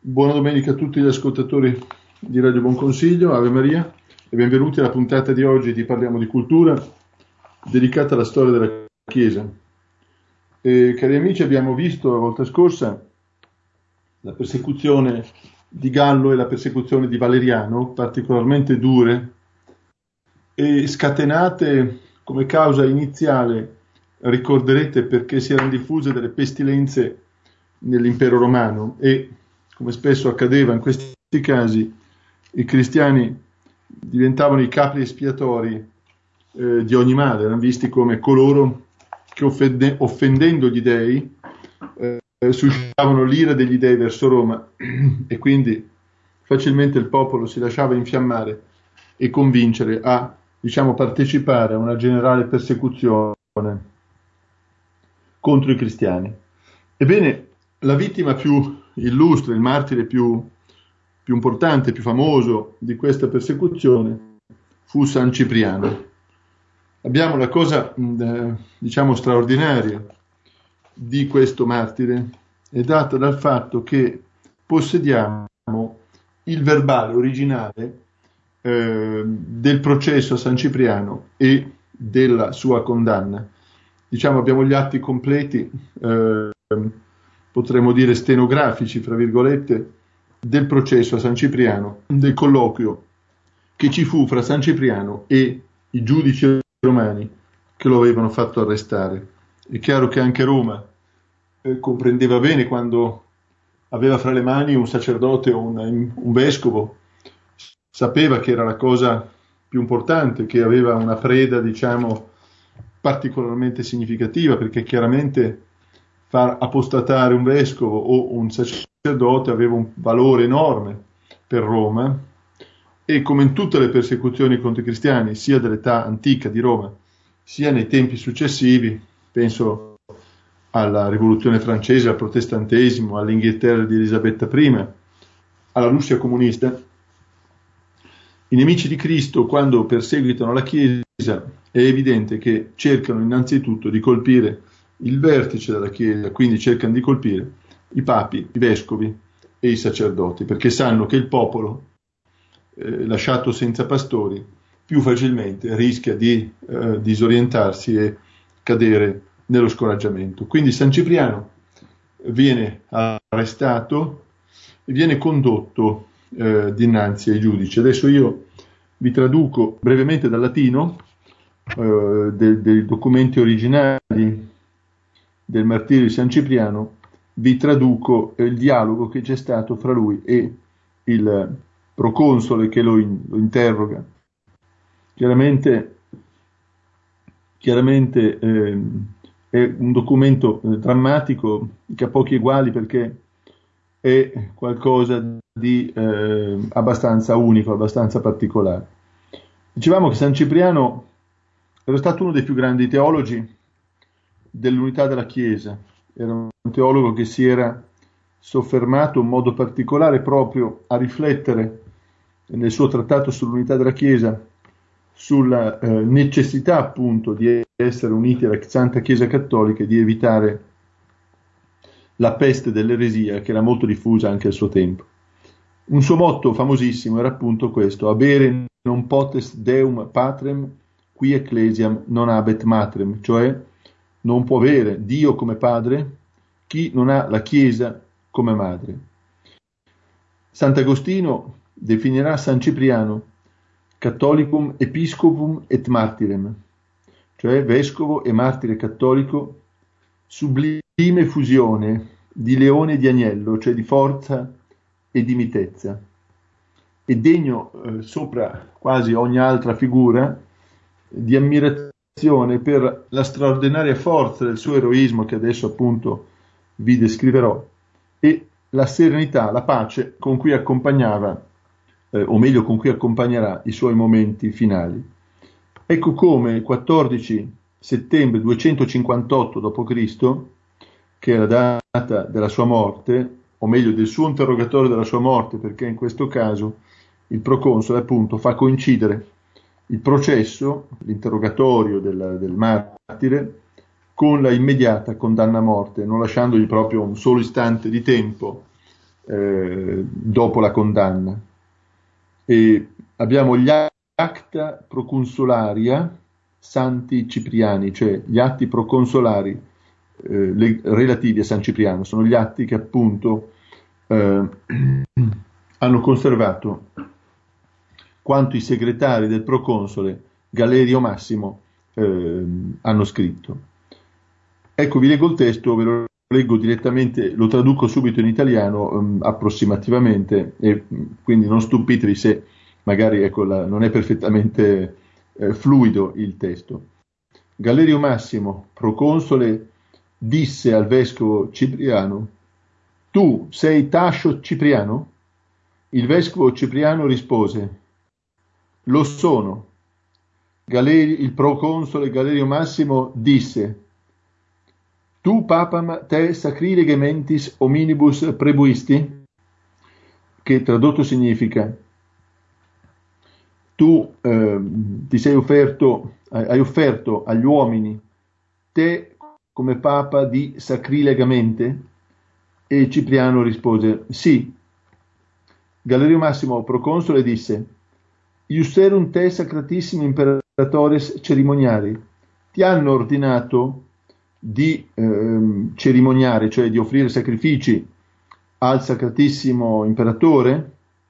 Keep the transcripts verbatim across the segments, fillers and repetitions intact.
Buona domenica a tutti gli ascoltatori di Radio Buon Consiglio, Ave Maria e benvenuti alla puntata di oggi di Parliamo di Cultura, dedicata alla storia della Chiesa. E, cari amici, abbiamo visto la volta scorsa la persecuzione di Gallo e la persecuzione di Valeriano, particolarmente dure e scatenate come causa iniziale, ricorderete, perché si erano diffuse delle pestilenze nell'impero romano e, come spesso accadeva in questi casi, i cristiani diventavano i capri espiatori eh, di ogni male, erano visti come coloro che offende, offendendo gli dei eh, suscitavano l'ira degli dei verso Roma e quindi facilmente il popolo si lasciava infiammare e convincere a, diciamo, partecipare a una generale persecuzione contro i cristiani. Ebbene, la vittima più illustre, il martire più, più importante, più famoso di questa persecuzione fu San Cipriano. Abbiamo la cosa, eh, diciamo, straordinaria di questo martire è data dal fatto che possediamo il verbale originale eh, del processo a San Cipriano e della sua condanna. Diciamo, abbiamo gli atti completi, eh, potremmo dire stenografici, fra virgolette, del processo a San Cipriano, del colloquio che ci fu fra San Cipriano e i giudici romani che lo avevano fatto arrestare. È chiaro che anche Roma eh, comprendeva bene quando aveva fra le mani un sacerdote o un, un vescovo, sapeva che era la cosa più importante, che aveva una preda, diciamo, particolarmente significativa, perché chiaramente far apostatare un vescovo o un sacerdote aveva un valore enorme per Roma e, come in tutte le persecuzioni contro i cristiani, sia dell'età antica di Roma, sia nei tempi successivi, penso alla rivoluzione francese, al protestantesimo, all'Inghilterra di Elisabetta prima, alla Russia comunista, i nemici di Cristo, quando perseguitano la Chiesa, è evidente che cercano innanzitutto di colpire il vertice della Chiesa, quindi cercano di colpire i papi, i vescovi e i sacerdoti, perché sanno che il popolo, eh, lasciato senza pastori, più facilmente rischia di eh, disorientarsi e cadere nello scoraggiamento. Quindi San Cipriano viene arrestato e viene condotto eh, dinanzi ai giudici. Adesso io vi traduco brevemente dal latino eh, dei, dei documenti originali del martirio di San Cipriano, vi traduco il dialogo che c'è stato fra lui e il proconsole che lo, in, lo interroga. Chiaramente, chiaramente eh, è un documento eh, drammatico che ha pochi eguali, perché è qualcosa di eh, abbastanza unico, abbastanza particolare. Dicevamo che San Cipriano era stato uno dei più grandi teologi dell'unità della Chiesa, era un teologo che si era soffermato in modo particolare proprio a riflettere nel suo trattato sull'unità della Chiesa sulla eh, necessità appunto di essere uniti alla Santa Chiesa Cattolica e di evitare la peste dell'eresia che era molto diffusa anche al suo tempo. Un suo motto famosissimo era appunto questo: abere non potes Deum patrem qui ecclesiam non habet matrem, cioè non può avere Dio come padre chi non ha la Chiesa come madre. Sant'Agostino definirà San Cipriano cattolicum episcopum et martirem, cioè vescovo e martire cattolico, sublime fusione di leone e di agnello, cioè di forza e di mitezza, e degno eh, sopra quasi ogni altra figura di ammirazione per la straordinaria forza del suo eroismo, che adesso appunto vi descriverò, e la serenità, la pace con cui accompagnava, eh, o meglio con cui accompagnerà i suoi momenti finali. Ecco come il quattordici settembre duecentocinquantotto dopo Cristo, che è la data della sua morte, o meglio del suo interrogatorio della sua morte, perché in questo caso il proconsole appunto fa coincidere il processo, l'interrogatorio del, del martire, con la immediata condanna a morte, non lasciandogli proprio un solo istante di tempo eh, dopo la condanna. E abbiamo gli acta proconsularia Santi Cipriani, cioè gli atti proconsolari eh, le, relativi a San Cipriano, sono gli atti che appunto eh, hanno conservato quanto i segretari del proconsole Galerio Massimo eh, hanno scritto. Ecco, vi leggo il testo, ve lo leggo direttamente, lo traduco subito in italiano um, approssimativamente, e quindi non stupitevi se magari ecco, la, non è perfettamente eh, fluido il testo. Galerio Massimo, proconsole, disse al vescovo Cipriano: tu sei Tascio Cipriano? Il vescovo Cipriano rispose: lo sono. Galerio, il proconsole Galerio Massimo disse: tu papam te sacrilege mentis hominibus prebuisti, che tradotto significa tu eh, ti sei offerto, hai offerto agli uomini te come papa di sacrilegamente? E Cipriano rispose sì. Galerio Massimo proconsole disse: iusterum te sacratissimo imperatores cerimoniali, ti hanno ordinato di eh, cerimoniare, cioè di offrire sacrifici al sacratissimo imperatore?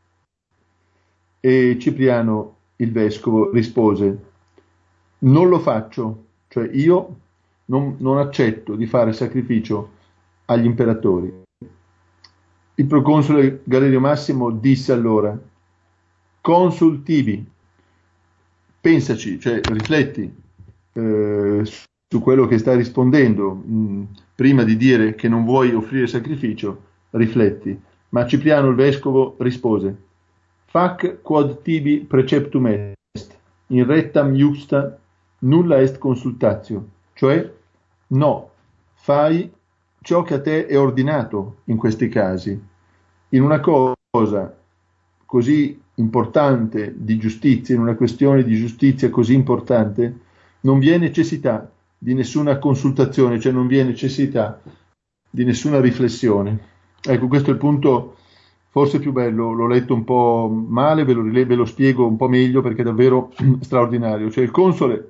E Cipriano, il vescovo, rispose: non lo faccio, cioè io non, non accetto di fare sacrificio agli imperatori. Il proconsole Galerio Massimo disse allora: consul tibi, pensaci, cioè rifletti eh, su quello che stai rispondendo, mh, prima di dire che non vuoi offrire sacrificio, rifletti. Ma Cipriano il vescovo rispose: fac quod tibi preceptum est, in rettam iusta nulla est consultatio, cioè no, fai ciò che a te è ordinato in questi casi. In una cosa così importante di giustizia, in una questione di giustizia così importante, non vi è necessità di nessuna consultazione, cioè non vi è necessità di nessuna riflessione. Ecco, questo è il punto forse più bello, l'ho letto un po' male, ve lo, ve lo spiego un po' meglio perché è davvero straordinario. Cioè il console,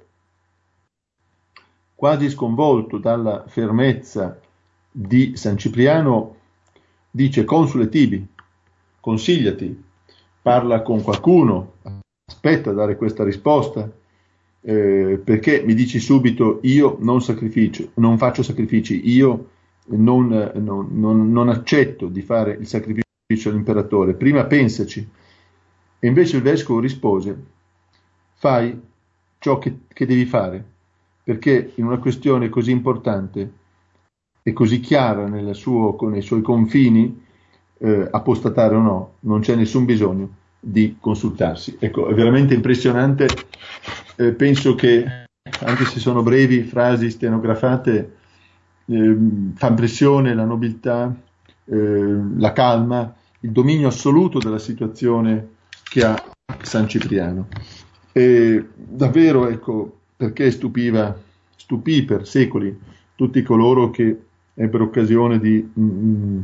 quasi sconvolto dalla fermezza di San Cipriano, dice: consule tibi, consigliati, parla con qualcuno, aspetta a dare questa risposta, eh, perché mi dici subito io non sacrificio, non faccio sacrifici, io non, non, non, non accetto di fare il sacrificio all'imperatore, prima pensaci. E invece il vescovo rispose: fai ciò che, che devi fare, perché in una questione così importante e così chiara nel suo, con i suoi confini, eh, apostatare o no, non c'è nessun bisogno di consultarsi. Ecco, è veramente impressionante. Eh, penso che, anche se sono brevi, frasi stenografate, eh, fa impressione la nobiltà, eh, la calma, il dominio assoluto della situazione che ha San Cipriano. E davvero, ecco, perché stupiva, stupì per secoli tutti coloro che ebbero occasione di, mm,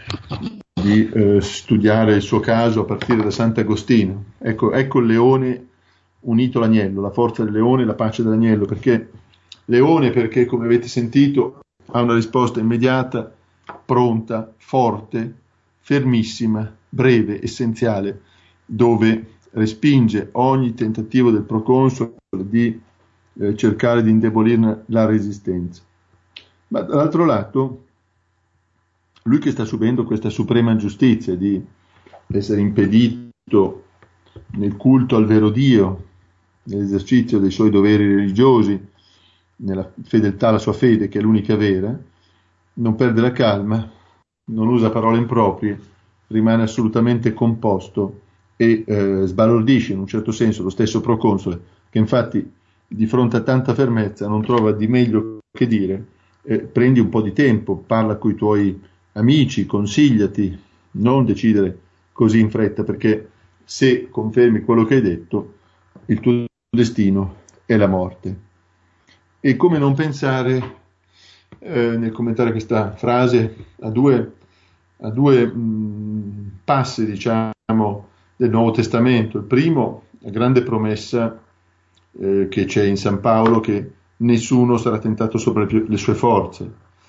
di eh, studiare il suo caso a partire da Sant'Agostino. Ecco, ecco il leone unito all'agnello, la forza del leone e la pace dell'agnello, perché leone perché, come avete sentito, ha una risposta immediata, pronta, forte, fermissima, breve, essenziale, dove respinge ogni tentativo del proconsole di eh, cercare di indebolirne la resistenza. Ma dall'altro lato, lui che sta subendo questa suprema giustizia di essere impedito nel culto al vero Dio, nell'esercizio dei suoi doveri religiosi, nella fedeltà alla sua fede, che è l'unica vera, non perde la calma, non usa parole improprie, rimane assolutamente composto e eh, sbalordisce in un certo senso lo stesso proconsole, che infatti di fronte a tanta fermezza non trova di meglio che dire: eh, prendi un po' di tempo, parla coi tuoi amici, consigliati, non decidere così in fretta, perché se confermi quello che hai detto, il tuo destino è la morte. E come non pensare, eh, nel commentare questa frase, a due a due mh, passi, diciamo, del Nuovo Testamento. Il primo, la grande promessa eh, che c'è in San Paolo, che nessuno sarà tentato sopra le, le sue forze.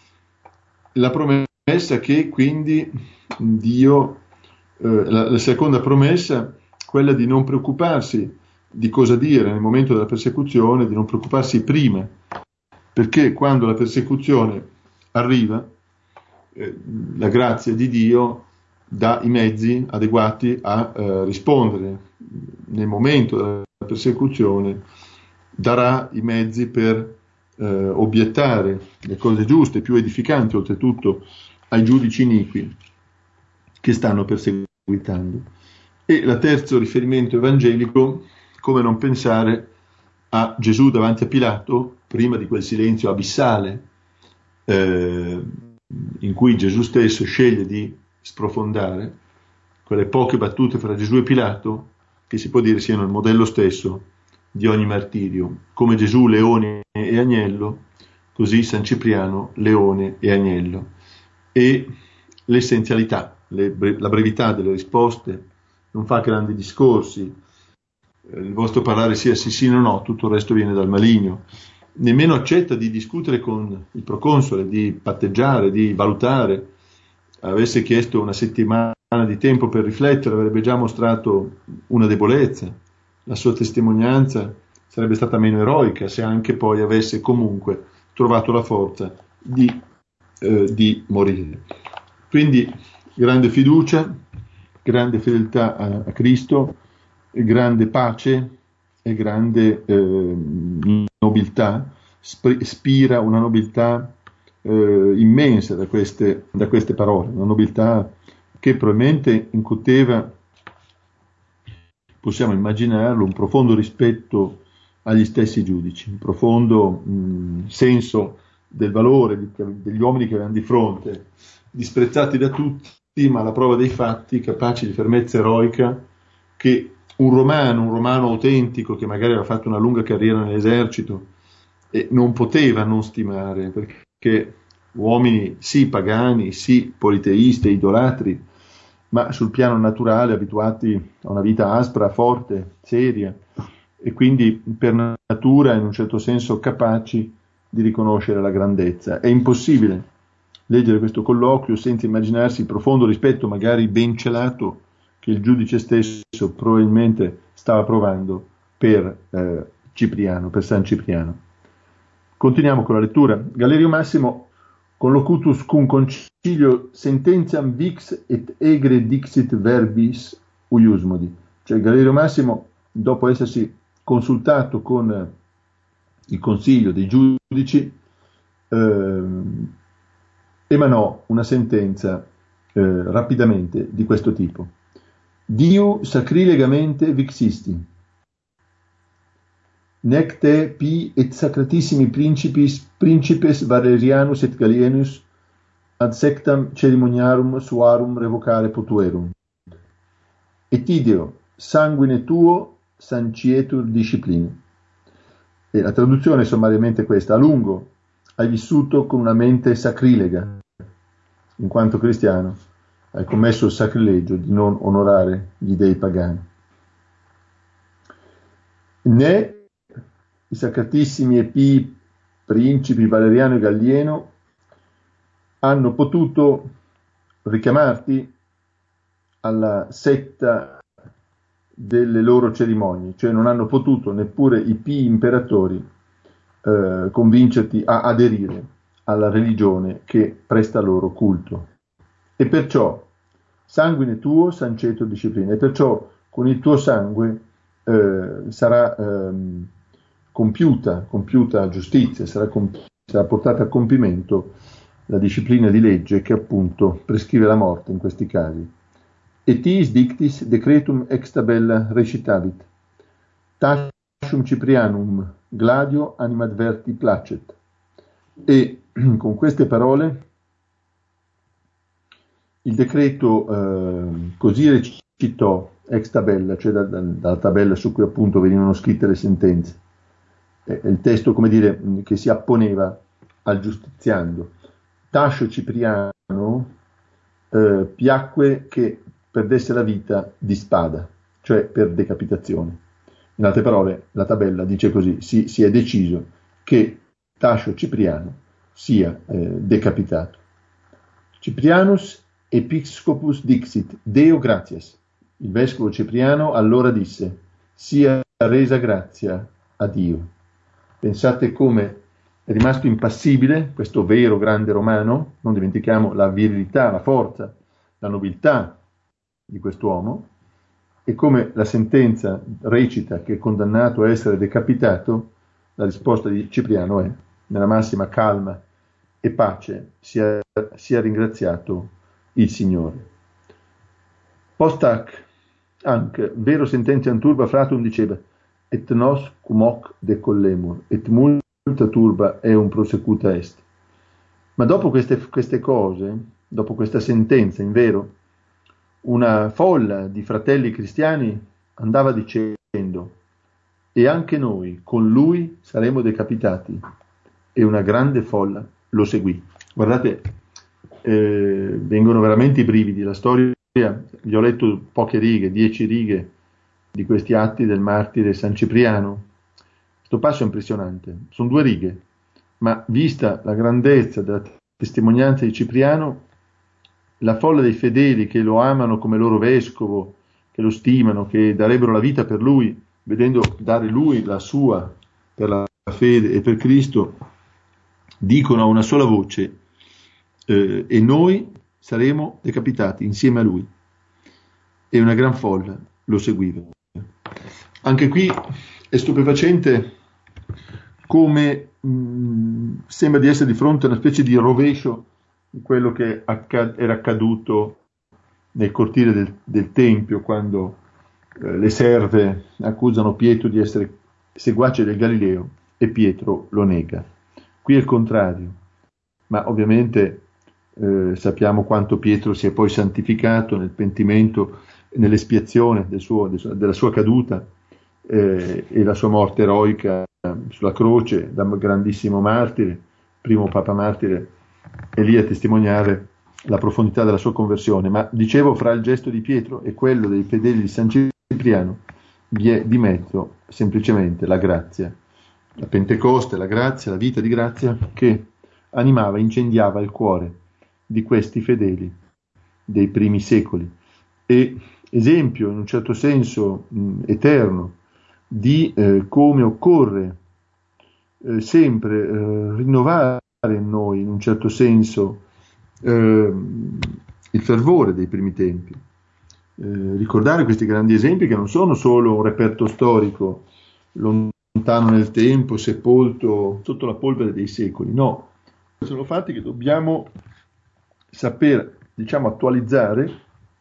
La promessa che quindi Dio, eh, la, la seconda promessa, quella di non preoccuparsi di cosa dire nel momento della persecuzione, di non preoccuparsi prima, perché quando la persecuzione arriva, eh, la grazia di Dio dà i mezzi adeguati a eh, rispondere. Nel momento della persecuzione darà i mezzi per eh, obiettare le cose giuste, più edificanti oltretutto ai giudici iniqui che stanno perseguitando. E la terzo riferimento evangelico, come non pensare a Gesù davanti a Pilato, prima di quel silenzio abissale eh, in cui Gesù stesso sceglie di sprofondare, quelle poche battute fra Gesù e Pilato, che si può dire siano il modello stesso di ogni martirio. Come Gesù leone e agnello, così San Cipriano leone e agnello. E l'essenzialità, le, la brevità delle risposte, non fa grandi discorsi, il vostro parlare sia sì sì no no, tutto il resto viene dal maligno. Nemmeno accetta di discutere con il proconsole, di patteggiare, di valutare. Avesse chiesto una settimana di tempo per riflettere, avrebbe già mostrato una debolezza. La sua testimonianza sarebbe stata meno eroica se anche poi avesse comunque trovato la forza di, eh, di morire. Quindi grande fiducia, grande fedeltà a, a Cristo, grande pace e grande eh, nobiltà, sp- spira una nobiltà eh, immensa da queste, da queste parole, una nobiltà che probabilmente incuteva, possiamo immaginarlo, un profondo rispetto agli stessi giudici, un profondo mh, senso del valore di, degli uomini che avevano di fronte, disprezzati da tutti, ma alla prova dei fatti, capaci di fermezza eroica, che un romano, un romano autentico che magari aveva fatto una lunga carriera nell'esercito e non poteva non stimare, perché uomini sì pagani, sì politeisti, idolatri, ma sul piano naturale abituati a una vita aspra, forte, seria, e quindi per natura in un certo senso capaci di riconoscere la grandezza. È impossibile leggere questo colloquio senza immaginarsi il profondo rispetto, magari ben celato, che il giudice stesso probabilmente stava provando per eh, Cipriano, per San Cipriano. Continuiamo con la lettura. Galerio Massimo collocutus cum concilio sententiam vix et egre dixit verbis uiusmodi. Cioè Galerio Massimo, dopo essersi consultato con il consiglio dei giudici, eh, emanò una sentenza eh, rapidamente di questo tipo. Diu sacrilegamente vixisti, nec te pi et sacratissimi principis, principes Valerianus et Gallienus ad sectam ceremoniarum suarum revocare potuerum. Et ideo sanguine tuo sancietur disciplina. E la traduzione è sommariamente questa: a lungo hai vissuto con una mente sacrilega, in quanto cristiano hai commesso il sacrilegio di non onorare gli dei pagani. Né i sacratissimi e pii principi Valeriano e Gallieno hanno potuto richiamarti alla setta delle loro cerimonie, cioè non hanno potuto neppure i pii imperatori eh, convincerti a aderire alla religione che presta loro culto. E perciò sanguine tuo sanceto disciplina, e perciò con il tuo sangue eh, sarà ehm, compiuta, compiuta giustizia, sarà, compi- sarà portata a compimento la disciplina di legge che appunto prescrive la morte in questi casi. Etis dictis decretum ex tabella recitavit, tascium Ciprianum gladio animadverti placet. E con queste parole il decreto eh, così recitò ex tabella, cioè da, da, dalla tabella su cui appunto venivano scritte le sentenze. È il testo, come dire, che si apponeva al giustiziando. Tascio Cipriano eh, piacque che perdesse la vita di spada, cioè per decapitazione. In altre parole, la tabella dice così: si, si è deciso che Tascio Cipriano sia eh, decapitato. Ciprianus episcopus dixit, Deo gratias. Il vescovo Cipriano allora disse: sia resa grazia a Dio. Pensate come è rimasto impassibile questo vero grande romano, non dimentichiamo la virilità, la forza, la nobiltà di quest'uomo, e come la sentenza recita che è condannato a essere decapitato. La risposta di Cipriano è: nella massima calma e pace sia, sia ringraziato il Signore. Post hac anche vero sententiam turba fratum diceva, et nos cum hoc decollemur, et multa turba eum prosecuta est. Ma dopo queste, queste cose, dopo questa sentenza, in vero, una folla di fratelli cristiani andava dicendo: e anche noi con lui saremo decapitati. E una grande folla lo seguì. Guardate, eh, vengono veramente i brividi. La storia, vi ho letto poche righe, dieci righe di questi atti del martire San Cipriano. Questo passo è impressionante, sono due righe, ma vista la grandezza della testimonianza di Cipriano, la folla dei fedeli che lo amano come loro vescovo, che lo stimano, che darebbero la vita per lui, vedendo dare lui la sua per la fede e per Cristo, dicono a una sola voce: eh, e noi saremo decapitati insieme a lui. E una gran folla lo seguiva. Anche qui è stupefacente come mh, sembra di essere di fronte a una specie di rovescio di quello che accad- era accaduto nel cortile del, del Tempio, quando eh, le serve accusano Pietro di essere seguace del Galileo e Pietro lo nega. Qui è il contrario, ma ovviamente eh, sappiamo quanto Pietro si è poi santificato nel pentimento, nell'espiazione del suo, del suo, della sua caduta eh, e la sua morte eroica sulla croce da grandissimo martire, primo papa martire, è lì a testimoniare la profondità della sua conversione. Ma dicevo, fra il gesto di Pietro e quello dei fedeli di San Cipriano vi è di mezzo semplicemente la grazia, la Pentecoste, la grazia, la vita di grazia che animava, incendiava il cuore di questi fedeli dei primi secoli, e esempio in un certo senso mh, eterno di eh, come occorre eh, sempre eh, rinnovare in noi in un certo senso eh, il fervore dei primi tempi, eh, ricordare questi grandi esempi che non sono solo un reperto storico lontano nel tempo, sepolto sotto la polvere dei secoli, no, sono fatti che dobbiamo saper, diciamo, attualizzare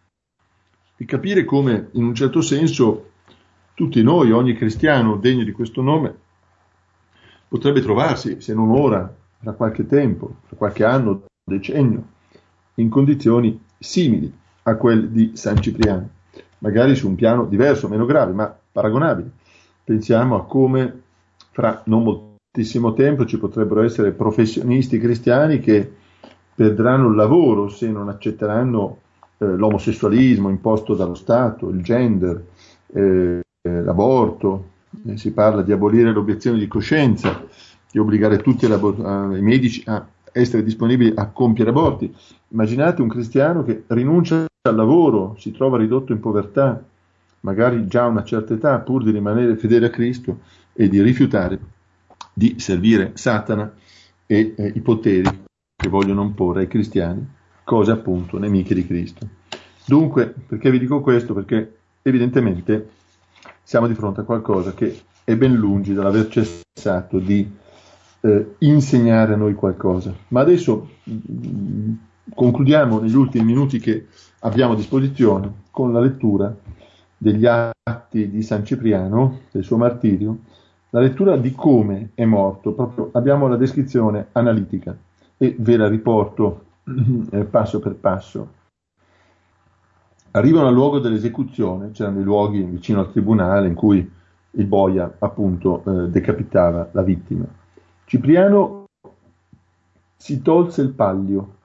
e capire come in un certo senso tutti noi, ogni cristiano degno di questo nome, potrebbe trovarsi, se non ora, fra qualche tempo, fra qualche anno, decennio, in condizioni simili a quelle di San Cipriano, magari su un piano diverso, meno grave, ma paragonabile. Pensiamo a come fra non moltissimo tempo ci potrebbero essere professionisti cristiani che perderanno il lavoro se non accetteranno eh, l'omosessualismo imposto dallo Stato, il gender, eh, l'aborto. Eh, si parla di abolire l'obiezione di coscienza, di obbligare tutti i medici a essere disponibili a compiere aborti. Immaginate un cristiano che rinuncia al lavoro, si trova ridotto in povertà, magari già a una certa età, pur di rimanere fedele a Cristo e di rifiutare di servire Satana e eh, i poteri che vogliono imporre ai cristiani, cose appunto nemiche di Cristo. Dunque, perché vi dico questo? Perché evidentemente siamo di fronte a qualcosa che è ben lungi dall'aver cessato di eh, insegnare a noi qualcosa. Ma adesso mh, concludiamo negli ultimi minuti che abbiamo a disposizione con la lettura degli atti di San Cipriano, del suo martirio, la lettura di come è morto. Proprio abbiamo la descrizione analitica e ve la riporto eh, passo per passo. Arrivano al luogo dell'esecuzione, c'erano i luoghi vicino al tribunale in cui il boia appunto eh, decapitava la vittima. Cipriano si tolse il pallio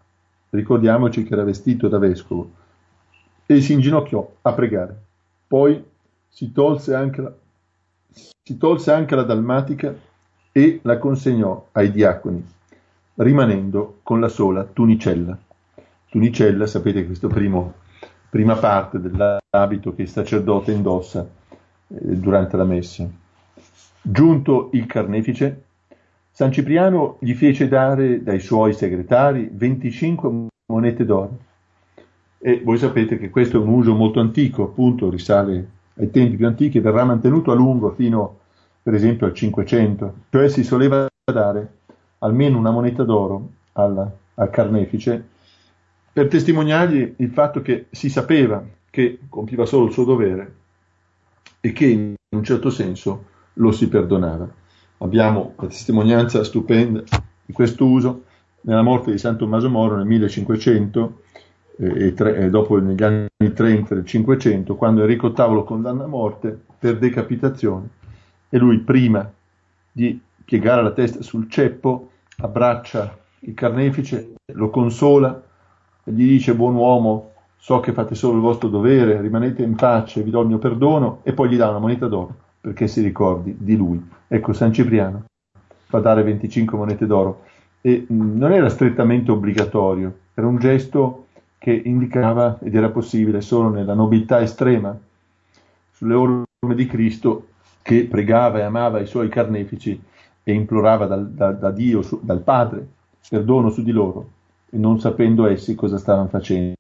ricordiamoci che era vestito da vescovo, e si inginocchiò a pregare. Poi si tolse anche la, si tolse anche la dalmatica e la consegnò ai diaconi, rimanendo con la sola tunicella. Tunicella, sapete, questo primo, prima parte dell'abito che il sacerdote indossa eh, durante la messa. Giunto il carnefice, San Cipriano gli fece dare dai suoi segretari venticinque monete d'oro. E voi sapete che questo è un uso molto antico, appunto, risale ai tempi più antichi e verrà mantenuto a lungo fino, per esempio, al Cinquecento. Cioè si soleva dare almeno una moneta d'oro al, al carnefice per testimoniargli il fatto che si sapeva che compiva solo il suo dovere e che in un certo senso lo si perdonava. Abbiamo la testimonianza stupenda di questo uso nella morte di San Tommaso Moro nel millecinquecento eh, e, tre, e dopo negli anni trenta del Cinquecento, quando Enrico ottavo lo condanna a morte per decapitazione e lui, prima di piegare la testa sul ceppo, abbraccia il carnefice, lo consola e gli dice: buon uomo, so che fate solo il vostro dovere, rimanete in pace, vi do il mio perdono, e poi gli dà una moneta d'oro perché si ricordi di lui. Ecco, San Cipriano fa dare venticinque monete d'oro e mh, non era strettamente obbligatorio, era un gesto che indicava, ed era possibile solo nella nobiltà estrema, sulle orme di Cristo, che pregava e amava i suoi carnefici e implorava dal, da, da Dio, su, dal Padre, perdono su di loro, e non sapendo essi cosa stavano facendo.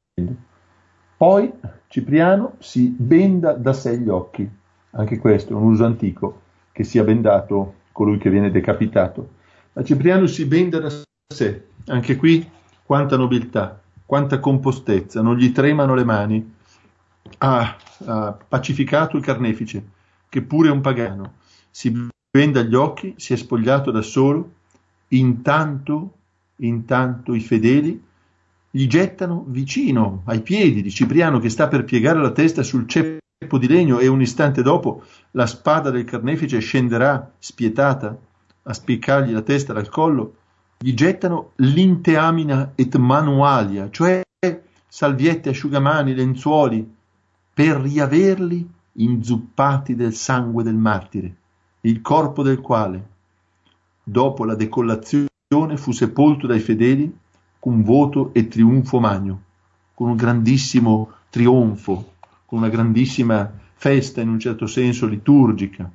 Poi Cipriano si benda da sé gli occhi, anche questo è un uso antico, che sia bendato colui che viene decapitato. Ma Cipriano si benda da sé, anche qui quanta nobiltà, quanta compostezza, non gli tremano le mani. Ha, ha pacificato il carnefice, che pure è un pagano, si benda gli occhi, si è spogliato da solo, intanto, intanto i fedeli gli gettano vicino ai piedi di Cipriano, che sta per piegare la testa sul ceppo di legno, e un istante dopo la spada del carnefice scenderà spietata a spiccargli la testa dal collo. Gli gettano l'inteamina et manualia, cioè salviette, asciugamani, lenzuoli, per riaverli inzuppati del sangue del martire, il corpo del quale, dopo la decollazione, fu sepolto dai fedeli con voto e trionfo magno, con un grandissimo trionfo, con una grandissima festa in un certo senso liturgica.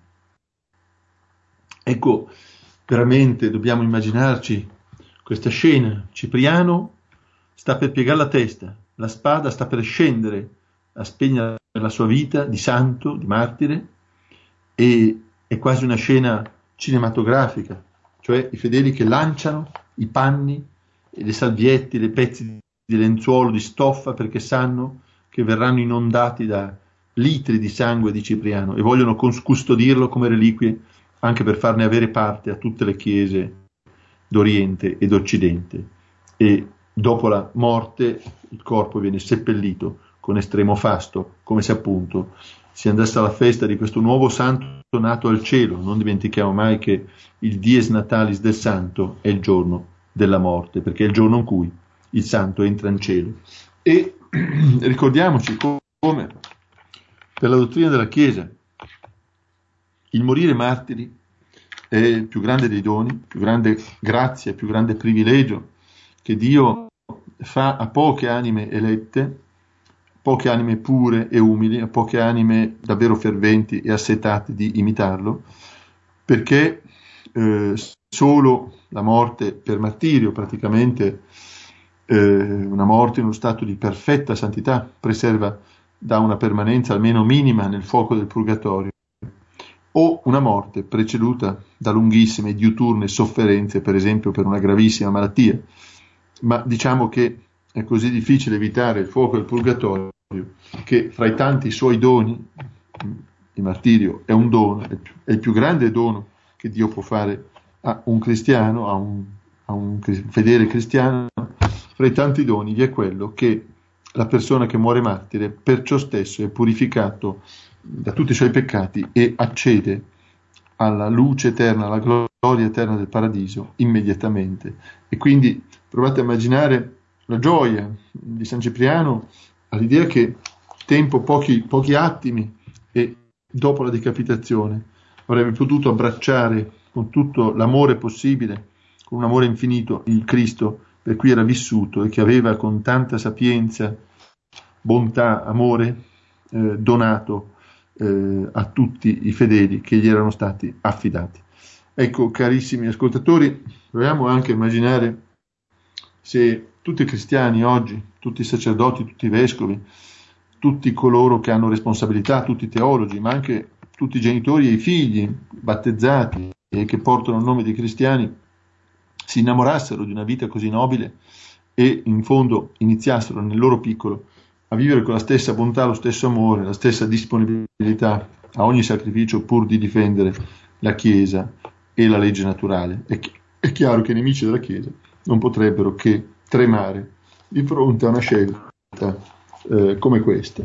Ecco, veramente dobbiamo immaginarci questa scena. Cipriano sta per piegare la testa, la spada sta per scendere a spegnere la sua vita di santo, di martire, e è quasi una scena cinematografica, cioè i fedeli che lanciano i panni, le salvietti, le pezzi di lenzuolo, di stoffa, perché sanno che verranno inondati da litri di sangue di Cipriano e vogliono custodirlo come reliquie, anche per farne avere parte a tutte le chiese d'Oriente e d'Occidente. E dopo la morte il corpo viene seppellito con estremo fasto, come se appunto si andasse alla festa di questo nuovo santo nato al cielo. Non dimentichiamo mai che il dies natalis del santo è il giorno della morte, perché è il giorno in cui il santo entra in cielo. E ricordiamoci come per la dottrina della Chiesa il morire martiri è il più grande dei doni, il più grande grazia, il più grande privilegio che Dio fa a poche anime elette, poche anime pure e umili, a poche anime davvero ferventi e assetate di imitarlo, perché eh, solo la morte per martirio, praticamente eh, una morte in uno stato di perfetta santità, preserva da una permanenza almeno minima nel fuoco del purgatorio, o una morte preceduta da lunghissime e diuturne sofferenze, per esempio per una gravissima malattia. Ma diciamo che è così difficile evitare il fuoco del purgatorio che fra i tanti suoi doni il martirio è un dono, è, più, è il più grande dono che Dio può fare a un cristiano, a un, a un fedele cristiano. Fra i tanti doni vi è quello che la persona che muore martire per ciò stesso è purificato da tutti i suoi peccati e accede alla luce eterna, alla gloria eterna del paradiso immediatamente. E quindi provate a immaginare la gioia di San Cipriano all'idea che tempo, pochi, pochi attimi e dopo la decapitazione avrebbe potuto abbracciare con tutto l'amore possibile, con un amore infinito, il Cristo per cui era vissuto e che aveva con tanta sapienza, bontà, amore eh, donato eh, a tutti i fedeli che gli erano stati affidati. Ecco, carissimi ascoltatori, proviamo anche a immaginare se tutti i cristiani oggi, tutti i sacerdoti, tutti i vescovi, tutti coloro che hanno responsabilità, tutti i teologi, ma anche tutti i genitori e i figli battezzati e che portano il nome dei cristiani, si innamorassero di una vita così nobile e in fondo iniziassero nel loro piccolo a vivere con la stessa bontà, lo stesso amore, la stessa disponibilità a ogni sacrificio pur di difendere la Chiesa e la legge naturale. È, chi- è chiaro che i nemici della Chiesa non potrebbero che tremare di fronte a una scelta eh, come questa.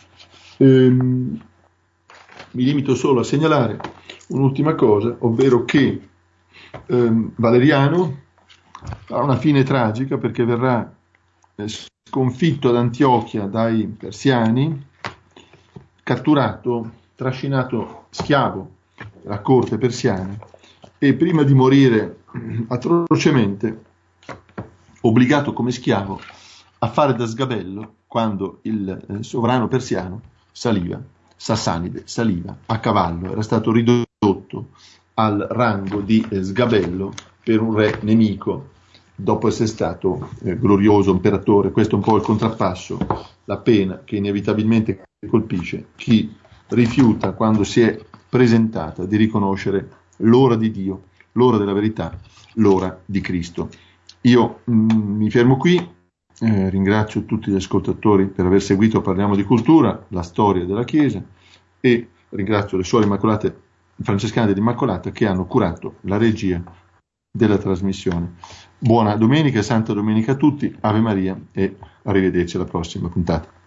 Ehm, mi limito solo a segnalare un'ultima cosa, ovvero che ehm, Valeriano ha una fine tragica perché verrà eh, sconfitto ad Antiochia dai persiani, catturato, trascinato schiavo dalla corte persiana e prima di morire atrocemente obbligato come schiavo a fare da sgabello quando il eh, sovrano persiano saliva, Sassanide, saliva a cavallo, era stato ridotto al rango di eh, sgabello per un re nemico dopo essere stato eh, glorioso imperatore. Questo è un po' il contrappasso, la pena che inevitabilmente colpisce chi rifiuta quando si è presentata di riconoscere l'ora di Dio, l'ora della verità, l'ora di Cristo. Io mh, mi fermo qui, eh, ringrazio tutti gli ascoltatori per aver seguito Parliamo di Cultura, la storia della Chiesa, e ringrazio le suore immacolate francescane dell'Immacolata che hanno curato la regia della trasmissione. Buona domenica, Santa Domenica a tutti, Ave Maria e arrivederci alla prossima puntata.